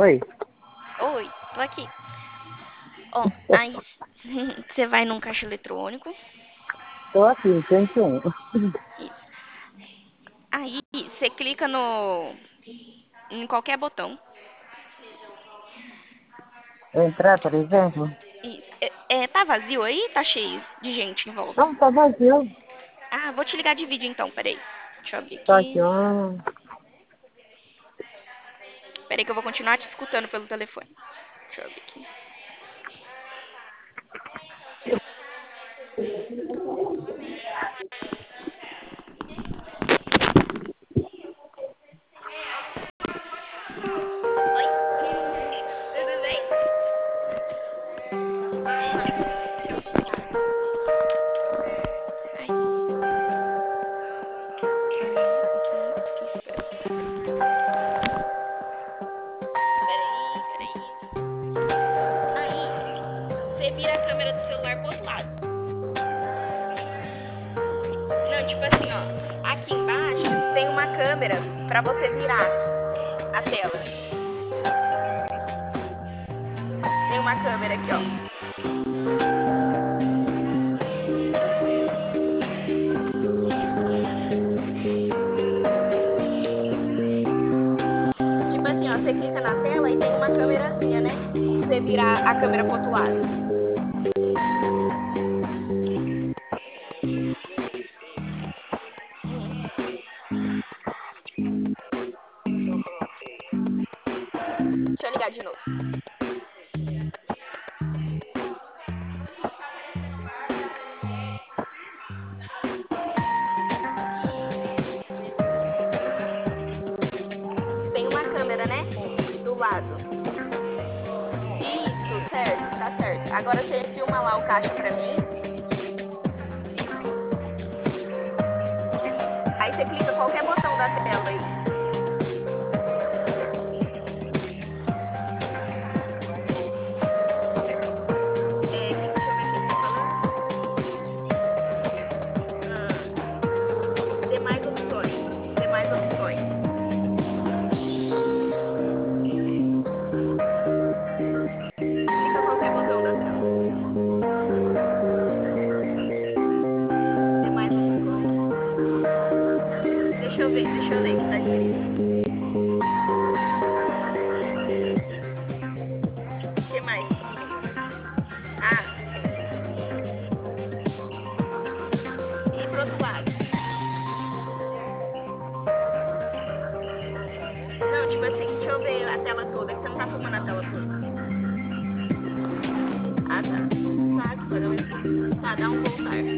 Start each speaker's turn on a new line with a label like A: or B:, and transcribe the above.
A: Oi,
B: Oi, tô aqui. Ó, aí você vai num caixa eletrônico.
A: tô aqui, 101.
B: Isso. Aí você clica no em qualquer botão.
A: Entrar, por exemplo?
B: Isso. Tá vazio aí? Tá cheio de gente em volta.
A: Não, tá vazio.
B: Ah, vou te ligar de vídeo então, peraí. Deixa eu abrir
A: Tá aqui,
B: aqui.
A: ó.
B: Peraí que eu vou continuar te escutando pelo telefone. Deixa eu abrir aqui. Oi, tudo bem? Ai, peraí. Aí, você vira a câmera do celular pro outro lado. Não, tipo assim, ó. Aqui embaixo tem uma câmera pra você virar a tela. Tem uma câmera aqui, ó. Tipo assim, ó. Você clica na tela e tem uma câmerazinha, né? Pra você virar a câmera pro outro lado. Deixa eu ligar de novo. Tem uma câmera, né? Do lado. Isso, certo, tá certo. Agora você filma lá o caixa pra mim. Aí você clica qualquer botão da tela aí. Deixa eu ver o que tá falando. Demais opções. Demais opções. Clica qualquer botão da tela. Demais opções. Deixa eu ler o que tá escrito. O que mais? Ah, e pro outro lado. Não, tipo assim, deixa eu ver a tela toda, que você não tá filmando a tela toda. Ah, tá. Tá, agora eu... Tá, dá um voltar.